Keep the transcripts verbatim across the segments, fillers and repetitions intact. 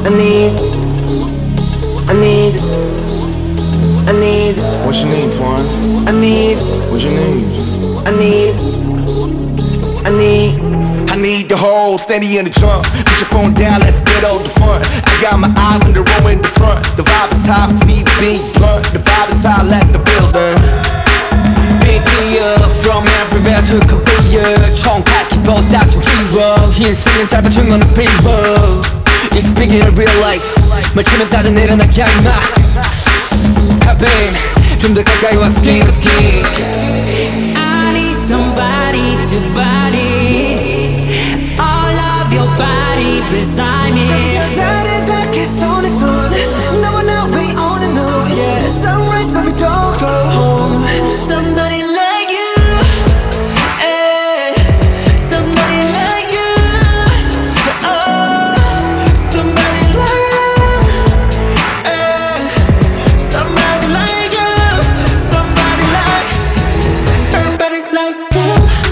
I need, I need, I need. What you need, Twan? I need, What you need? I need, I need. I need the whole steady in the trunk. Put your phone down, let's get on the front. I got my eyes on the row in the front. The vibe is high, feet big blunt. The vibe is high, let the building. Big deal from everywhere to Korea. 총칼키보다 좀 키워. 흰색은 짧아진 건 people. It's speaking in real life. 말치면 따져 내려나게 임마. Happen 좀 더 가까이 와 skin to skin. I need somebody to body all of your body beside me. 다른 닿게 손에 손 너와 나 we on and on. Yeah, sunrise but we don't go home. Somebody like you, eh? Somebody like you, oh. Somebody like you, eh? Somebody like you, somebody like, everybody like you.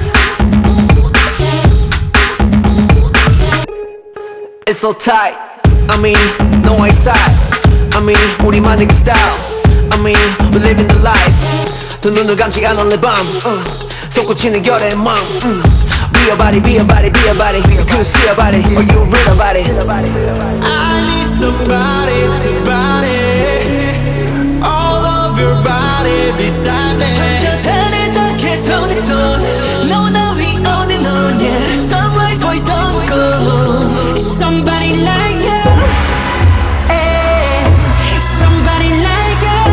It's so tight. I mean, no one side. I mean, 우리만의 그 style. I mean, we living the life. 두 눈을 감지 않은 내 밤. uh. 솟구치는 결의 맘. mm. Be a body, be a body, be a body. Could see a body, or you read about it. I need somebody to body all of your body beside me. 천천히 닿게 손에 손 너와 나 we on and on. Yeah, sunlight boy don't go. Somebody like you, Eh, somebody like you,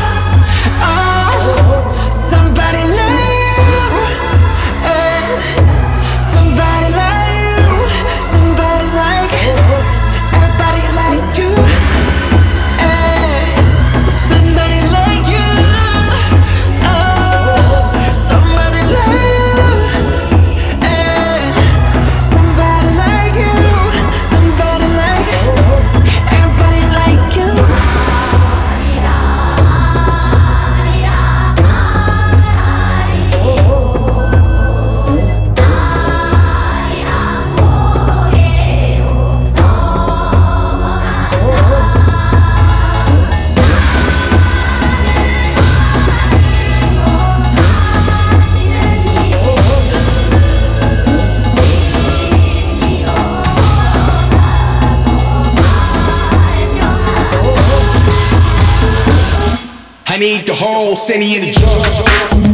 oh, somebody like you. Eh, somebody like you, somebody like, everybody like you. Eh, somebody like you, oh, somebody like you. Eh, somebody like you, somebody like, everybody like you. I need the whole steady in the trunk.